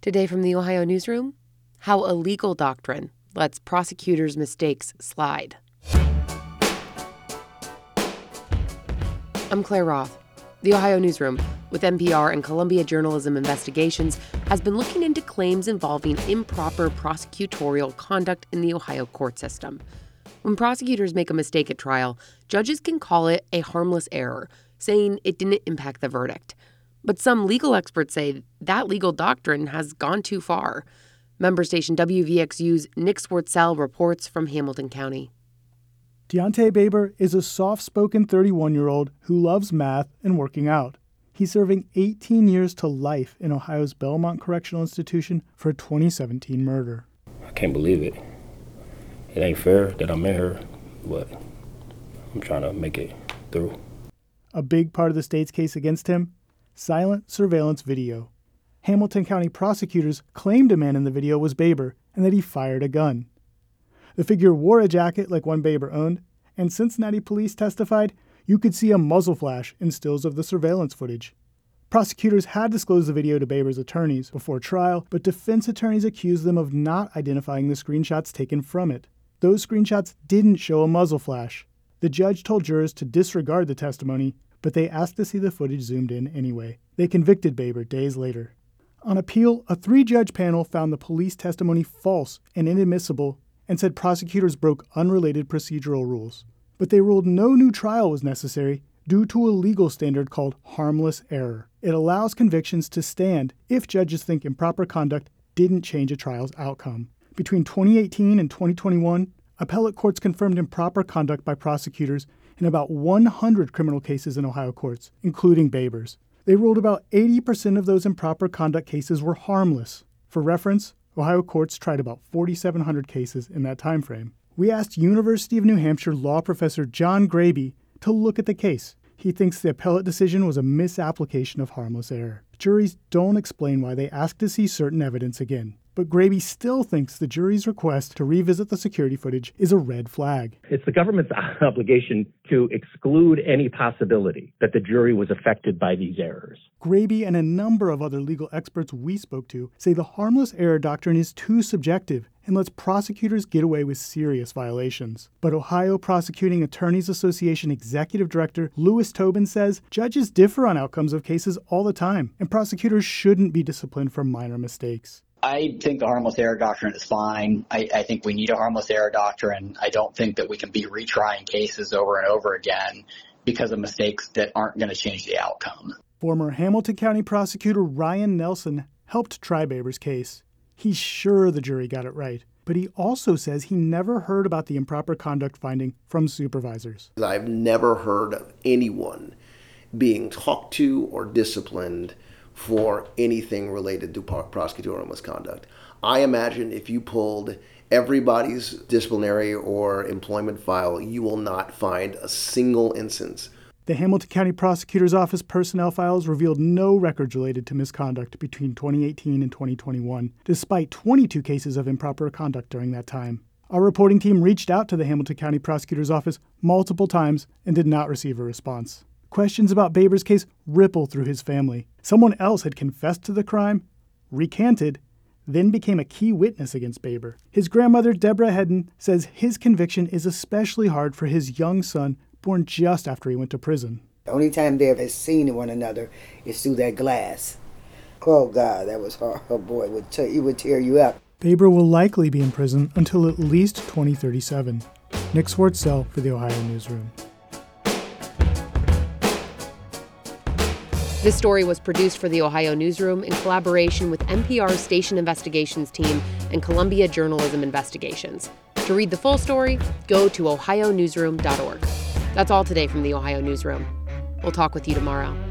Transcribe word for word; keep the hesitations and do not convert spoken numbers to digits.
Today from the Ohio Newsroom, how a legal doctrine lets prosecutors' mistakes slide. I'm Claire Roth. The Ohio Newsroom, with N P R and Columbia Journalism Investigations, has been looking into claims involving improper prosecutorial conduct in the Ohio court system. When prosecutors make a mistake at trial, judges can call it a harmless error, saying it didn't impact the verdict. But some legal experts say that legal doctrine has gone too far. Member station W V X U's Nick Swartzell reports from Hamilton County. Deontay Baber is a soft-spoken thirty-one-year-old who loves math and working out. He's serving eighteen years to life in Ohio's Belmont Correctional Institution for a twenty seventeen murder. I can't believe it. It ain't fair that I'm in here, but I'm trying to make it through. A big part of the state's case against him? Silent surveillance video. Hamilton County prosecutors claimed a man in the video was Baber and that he fired a gun. The figure wore a jacket like one Baber owned, and Cincinnati police testified you could see a muzzle flash in stills of the surveillance footage. Prosecutors had disclosed the video to Baber's attorneys before trial, but defense attorneys accused them of not identifying the screenshots taken from it. Those screenshots didn't show a muzzle flash. The judge told jurors to disregard the testimony, but they asked to see the footage zoomed in anyway. They convicted Baber days later. On appeal, a three-judge panel found the police testimony false and inadmissible and said prosecutors broke unrelated procedural rules. But they ruled no new trial was necessary due to a legal standard called harmless error. It allows convictions to stand if judges think improper conduct didn't change a trial's outcome. Between twenty eighteen and twenty twenty-one, appellate courts confirmed improper conduct by prosecutors in about one hundred criminal cases in Ohio courts, including Baber's. They ruled about eighty percent of those improper conduct cases were harmless. For reference, Ohio courts tried about four thousand seven hundred cases in that time frame. We asked University of New Hampshire law professor John Graby to look at the case. He thinks the appellate decision was a misapplication of harmless error. Juries don't explain why they asked to see certain evidence again. But Graby still thinks the jury's request to revisit the security footage is a red flag. It's the government's obligation to exclude any possibility that the jury was affected by these errors. Graby and a number of other legal experts we spoke to say the harmless error doctrine is too subjective and lets prosecutors get away with serious violations. But Ohio Prosecuting Attorneys Association Executive Director Louis Tobin says judges differ on outcomes of cases all the time, and prosecutors shouldn't be disciplined for minor mistakes. I think the harmless error doctrine is fine. I, I think we need a harmless error doctrine. I don't think that we can be retrying cases over and over again because of mistakes that aren't going to change the outcome. Former Hamilton County prosecutor Ryan Nelson helped try Baber's case. He's sure the jury got it right, but he also says he never heard about the improper conduct finding from supervisors. I've never heard of anyone being talked to or disciplined for anything related to prosecutorial misconduct. I imagine if you pulled everybody's disciplinary or employment file, you will not find a single instance. The Hamilton County Prosecutor's Office personnel files revealed no records related to misconduct between twenty eighteen and twenty twenty-one, despite twenty-two cases of improper conduct during that time. Our reporting team reached out to the Hamilton County Prosecutor's Office multiple times and did not receive a response. Questions about Baber's case rippled through his family. Someone else had confessed to the crime, recanted, then became a key witness against Baber. His grandmother, Deborah Hedden, says his conviction is especially hard for his young son, born just after he went to prison. The only time they ever seen one another is through that glass. Oh, God, that was hard. Oh, boy, it would, t- it would tear you up. Baber will likely be in prison until at least twenty thirty-seven. Nick Swartzell for the Ohio Newsroom. This story was produced for the Ohio Newsroom in collaboration with N P R's Station Investigations team and Columbia Journalism Investigations. To read the full story, go to ohio newsroom dot org. That's all today from the Ohio Newsroom. We'll talk with you tomorrow.